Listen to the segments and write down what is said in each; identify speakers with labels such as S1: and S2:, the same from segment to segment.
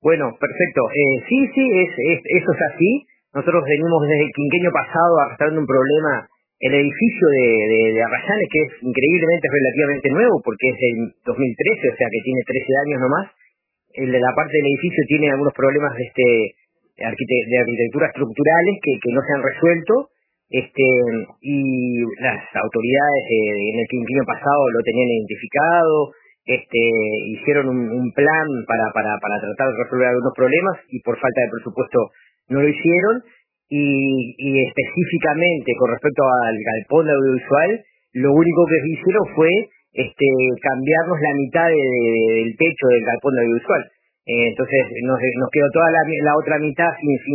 S1: Bueno, perfecto. Eso es así. Nosotros venimos desde el quinquenio pasado arrastrando un problema. El edificio de Arrayanes, que es increíblemente relativamente nuevo, porque es del 2013, o sea que tiene 13 años nomás. El de la parte del edificio tiene algunos problemas de arquitectura estructurales que no se han resuelto. Y las autoridades en el quinquenio pasado lo tenían identificado. Hicieron un plan para tratar de resolver algunos problemas y por falta de presupuesto no lo hicieron. Y específicamente con respecto al galpón de audiovisual, lo único que hicieron fue cambiarnos la mitad del techo del galpón de audiovisual. Entonces nos quedó toda la otra mitad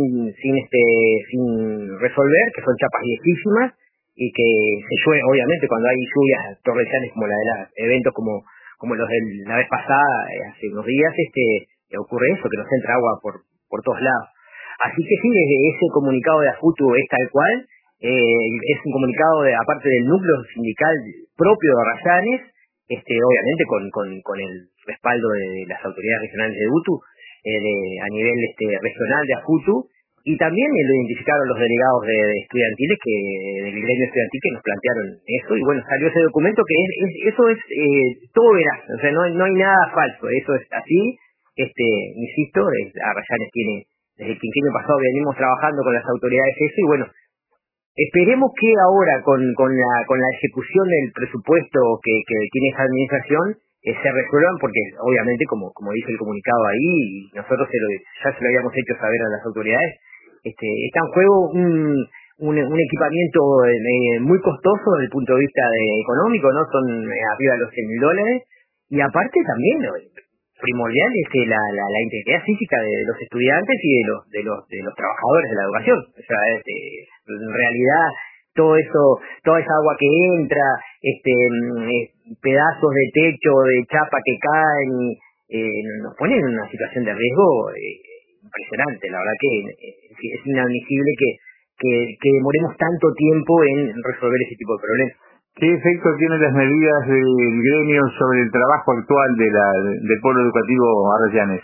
S1: sin resolver, que son chapas viejísimas y que se llueve, obviamente, cuando hay lluvias torrenciales como la de los eventos como los de la vez pasada, hace unos días, ocurre eso, que nos entra agua por todos lados. Así que sí, desde ese comunicado de AFUTU es tal cual, es un comunicado aparte del núcleo sindical propio de Arrayanes, obviamente con el respaldo de las autoridades regionales de UTU, a nivel regional de AFUTU, y también lo identificaron los delegados de estudiantiles del gremio estudiantil que nos plantearon eso, y bueno, salió ese documento que eso es todo veraz, o sea, no hay nada falso, eso es así. Insisto, Arrayanes tiene, desde el quinquenio pasado venimos trabajando con las autoridades eso, y bueno, esperemos que ahora con la ejecución del presupuesto que tiene esta administración se resuelvan, porque obviamente como dice el comunicado ahí, y nosotros ya se lo habíamos hecho saber a las autoridades, está en juego un equipamiento muy costoso desde el punto de vista económico, ¿no? Son arriba de los $100.000, y aparte también primordial es la integridad física de los estudiantes y de los trabajadores de la educación. O sea, en realidad todo eso, toda esa agua que entra, pedazos de techo, de chapa que caen, nos ponen en una situación de riesgo impresionante. La verdad que es inadmisible que demoremos tanto tiempo en resolver ese tipo de problemas.
S2: ¿Qué efecto tienen las medidas del gremio sobre el trabajo actual del polo educativo Arrayanes?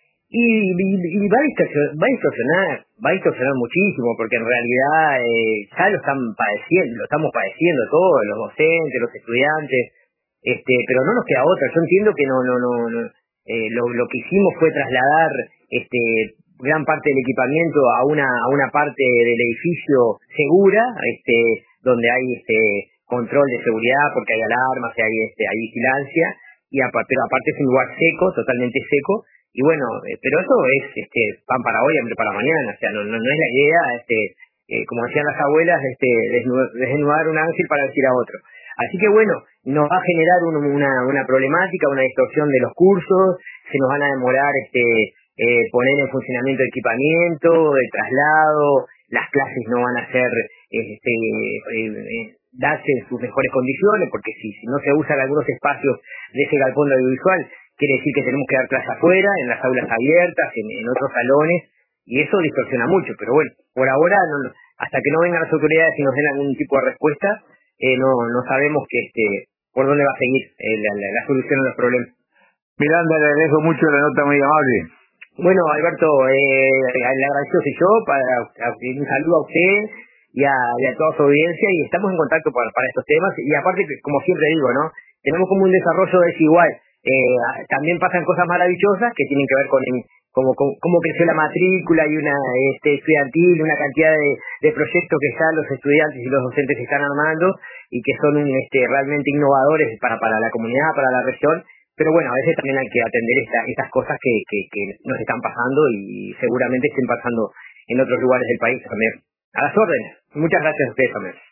S1: Y va a distorsionar muchísimo, porque en realidad ya lo estamos padeciendo todos, los docentes, los estudiantes, pero no nos queda otra. Yo entiendo que lo que hicimos fue trasladar gran parte del equipamiento a una parte del edificio segura, donde hay control de seguridad, porque hay alarmas, hay vigilancia, pero aparte es un lugar seco, totalmente seco. Y bueno, pero eso es pan para hoy, hambre para mañana. O sea, no es la idea, como decían las abuelas, desnudar un ángel para vestir a otro. Así que bueno, nos va a generar una problemática, una distorsión de los cursos, se nos van a demorar poner en funcionamiento el equipamiento, el traslado, las clases no van a ser darse en sus mejores condiciones, porque si no se usan algunos espacios de ese galpón de audiovisual, quiere decir que tenemos que dar clase afuera, en las aulas abiertas, en otros salones, y eso distorsiona mucho. Pero bueno, por ahora, hasta que no vengan las autoridades y nos den algún tipo de respuesta, no sabemos por dónde va a seguir la solución a los problemas.
S2: Miranda, le agradezco mucho la nota, muy amable.
S1: Bueno, Alberto, le agradezco yo, un saludo a usted y a toda su audiencia, y estamos en contacto para estos temas, y aparte, como siempre digo, ¿no? Tenemos como un desarrollo desigual. También pasan cosas maravillosas que tienen que ver con cómo creció la matrícula y una estudiantil, una cantidad de proyectos que ya los estudiantes y los docentes están armando y que son realmente innovadores para la comunidad, para la región. Pero bueno, a veces también hay que atender estas cosas que nos están pasando y seguramente estén pasando en otros lugares del país también. A las órdenes. Muchas gracias a ustedes también.